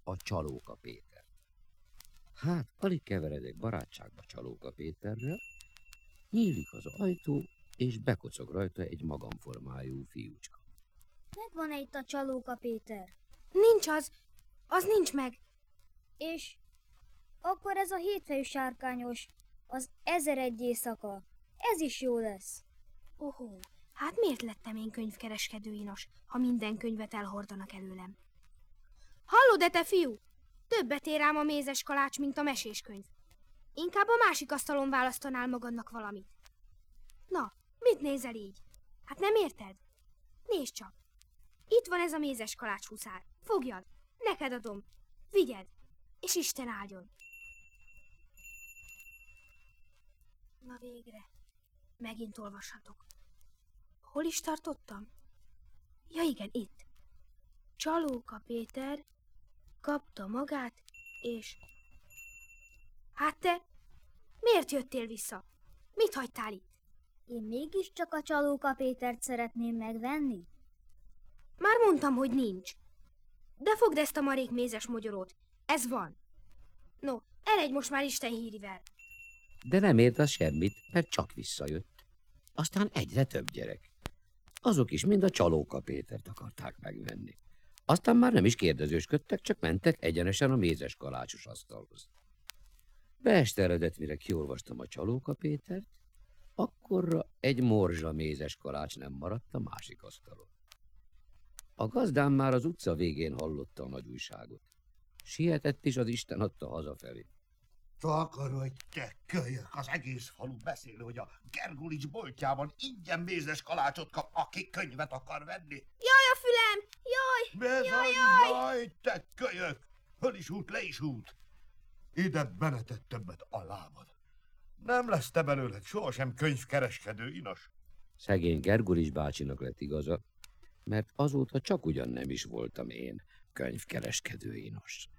a Csalóka Péter. Hát, alig keveredek barátságba Csalóka Péterrel, nyílik az ajtó, és bekocog rajta egy magamformájú fiúcska. Megvan-e itt a Csalóka Péter? Nincs az nincs meg. És akkor ez a hétfejű sárkányos, az 1001 éjszaka, ez is jó lesz. Ohó, hát miért lettem én könyvkereskedő inos, ha minden könyvet elhordanak előlem? Hallod-e, te fiú? Többet ér ám a mézes kalács, mint a meséskönyv. Inkább a másik asztalon választanál magadnak valamit. Na, mit nézel így? Hát nem érted? Nézd csak. Itt van ez a mézes kalács huszár. Fogjad, neked adom. Vigyed, és Isten áldjon. Na végre. Megint olvashatok. Hol is tartottam? Ja igen, itt. Csalóka Péter kapta magát, és... Hát te, miért jöttél vissza? Mit hagytál itt? Én mégiscsak a Csalóka Pétert szeretném megvenni? Már mondtam, hogy nincs. De fogd ezt a marék mézes mogyorót. Ez van. No, eredj most már Isten hírivel. De nem ért az semmit, mert csak visszajött. Aztán egyre több gyerek. Azok is mind a Csalóka Pétert akarták megvenni. Aztán már nem is kérdezősködtek, csak mentek egyenesen a mézes kalácsos asztalhoz. Beesteredett, mire kiolvastam a Csalóka Pétert, akkorra egy morzsa mézes kalács nem maradt a másik asztalon. A gazdám már az utca végén hallotta a nagy újságot. Sietett is, az Isten adta hazafelé. Takarodj, te kölyök! Az egész falu beszél, hogy a Gergulics boltjában ingyen mézes kalácsot kap, aki könyvet akar venni. Jaj, a fülem! Jaj! Bizony, jaj, te kölyök! Föl is út, le is út! Ide benetett többet a lábad. Nem lesz te belőled sohasem könyvkereskedő, inos. Szegény Gergulics bácsinak lett igaza, mert azóta csak ugyan nem is voltam én könyvkereskedő inos.